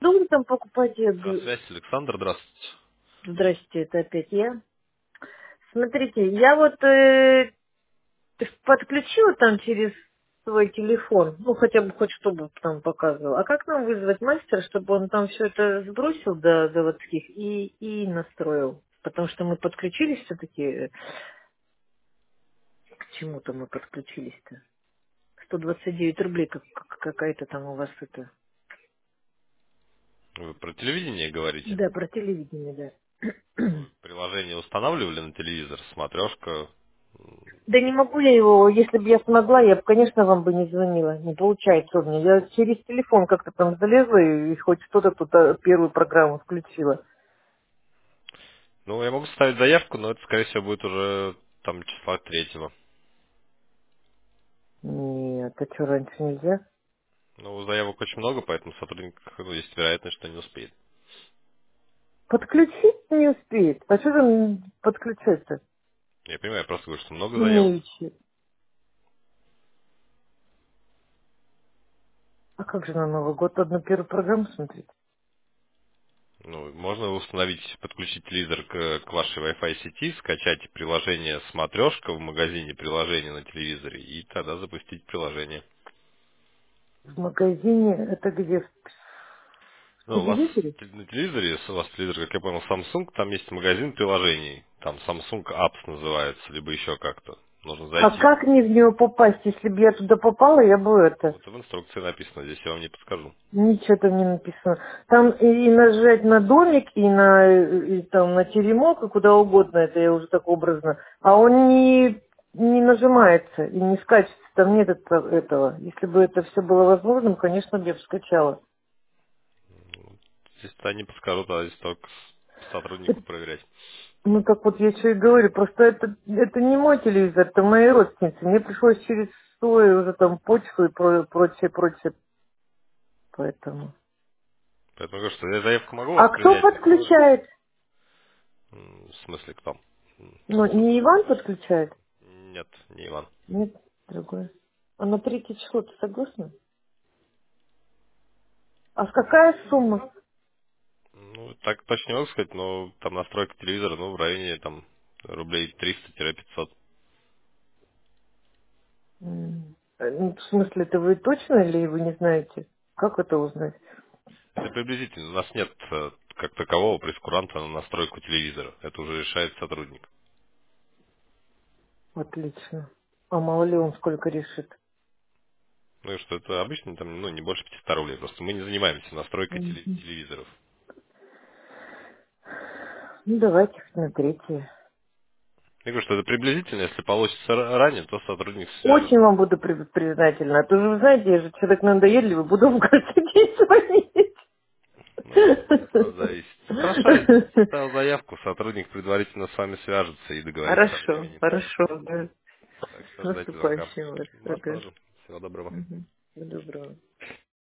Долго там покупать, я говорю, Связь, Александр, здравствуйте. здрасте, это опять я. Смотрите, я вот подключила там через свой телефон, ну хотя бы хоть чтобы там показывал. А как нам вызвать мастера, чтобы он там все это сбросил до заводских и настроил? Потому что мы подключились все-таки, к чему-то мы подключились-то. 129 рублей какая-то там у вас это. Вы про телевидение говорите? Да, про телевидение, да. Вы приложение устанавливали на телевизор, смотрешка? Да не могу я его, если бы я смогла, я бы, конечно, вам бы не звонила. Не получается у меня. Я через телефон как-то там залезла и хоть что-то тут первую программу включила. Ну, я могу ставить заявку, но это, скорее всего, будет уже там числа 3-го. Нет, а что, раньше нельзя? Ну, заявок очень много, поэтому сотрудник, ну, есть вероятность, что не успеет. Подключить не успеет. А что там подключать-то? Я понимаю, я просто говорю, что много заявок. Имеющие. А как же на Новый год одну первую программу смотреть? Ну, можно установить, подключить телевизор к вашей Wi-Fi сети, скачать приложение «Смотрешка» в магазине приложения на телевизоре и тогда запустить приложение. В магазине это где? В Ну, у вас телевизоре? на телевизоре, если у вас телевизор, как я понял, Samsung, там есть магазин приложений. Там Samsung Apps называется, либо еще как-то. Нужно А зайти. как мне в него попасть? Если бы я туда попала, я бы Ну, это... это в инструкции написано, здесь я вам не подскажу. Ничего там не написано. Там и нажать на домик, и там на теремок, и куда угодно, это я уже так образно. А он не нажимается и не скачется, там нет этого. Если бы это все было возможным, конечно, бы я бы скачала. Здесь-то не подскажу, а здесь только Это- сотруднику проверять. Ну так вот я что и говорю, просто это не мой телевизор, это мои родственницы. Мне пришлось через свой уже там почту и прочее, прочее, поэтому. Поэтому говорю, что я заявку могу А вас кто принять, но подключает? в смысле кто? Ну, не Иван подключает? Нет, не Иван. Нет, другое. А на третье число ты согласна? А какая сумма? Ну, так точно не могу сказать, но там настройка телевизора, ну, в районе там рублей 300-500. Ну, в смысле, это вы точно или вы не знаете? Как это узнать? Это приблизительно. У нас нет как такового прескуранта на настройку телевизора. Это уже решает сотрудник. Отлично. А мало ли он сколько решит. Ну и что это обычно там, ну, не больше 500 рублей. Просто мы не занимаемся настройкой Мгм. телевизоров. Ну, давайте на третье. Я говорю, что это приблизительно. Если получится ранее, то сотрудник Очень свяжется. вам буду признательна. А то же вы знаете, я же человек надоедливый, буду вам каждый день звонить. Ну, это от вас зависит. Ну, хорошо, я ставил заявку, сотрудник предварительно с вами свяжется и договорится о Хорошо, времени. хорошо, да. Так С что ждать звонка. наступающим вас. Вас Ага. тоже. Всего доброго. Мгм. Всего доброго.